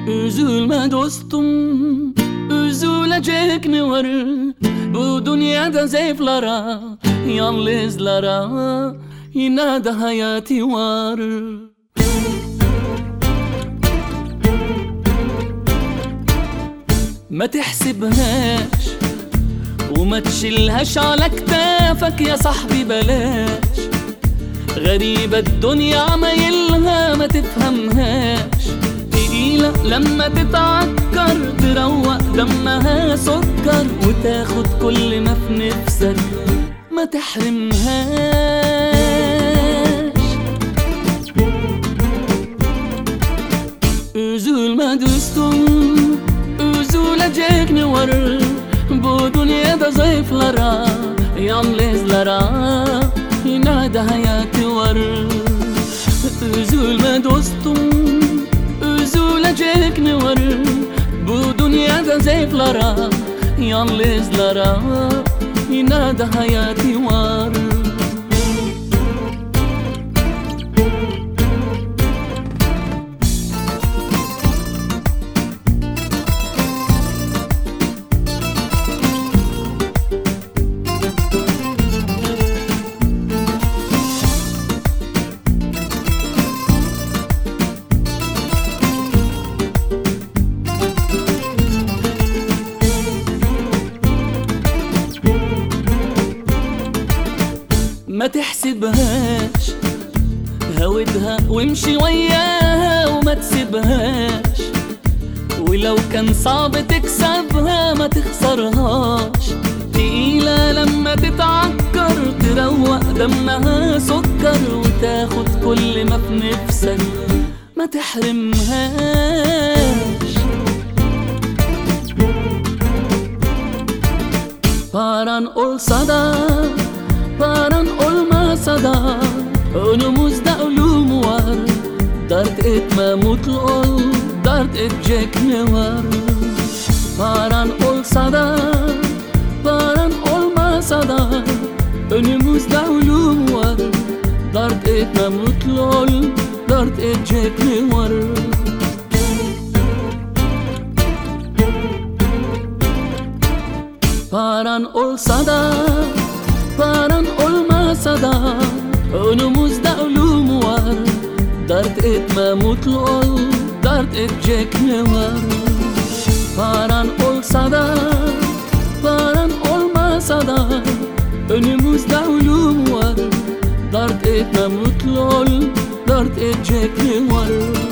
Üzülme dostum, üzülecek ne var? Bu dünyada zayıflara, yalnızlara yine de hayatı var. ما تحسبهاش وما تشيلهاش على كتافك يا صاحبي بلاش. غريبة الدنيا عمايلها ما تفهمهاش، تقيلة لما تتعكر تروق دمها سكر، وتاخد كل ما في نفسك ما تحرمهاش. Üzülme dostum, üzülecek ne var? Bu dünyada zayıflara, yalnızlara yine de hayatı var. Üzülme dostum, üzülecek ne var? Bu dünyada zayıflara, yalnızlara yine de hayatı var. ما تحسبهاش، هودها وامشي وياها وما تسيبهاش، ولو كان صعب تكسبها ما تخسرهاش. تقيلة لما تتعكر تروق دمها سكر، وتاخد كل ما في نفسك ما تحرمهاش. Paran olsa da paran olmasa da önümüzde ölüm var. Dert etme mutlu ol, dert edecek ne var? Paran olsa da paran olmasa da önümüzde ölüm var. Dert etme mutlu ol, dert edecek ne var? Paran olsa da paran olmasa da önümüzde ölüm var. Dert etme mutlu ol, dert edecek ne var? Paran olsa da paran olmasa da önümüzde ölüm var. Dert etme mutlu ol, dert edecek ne var?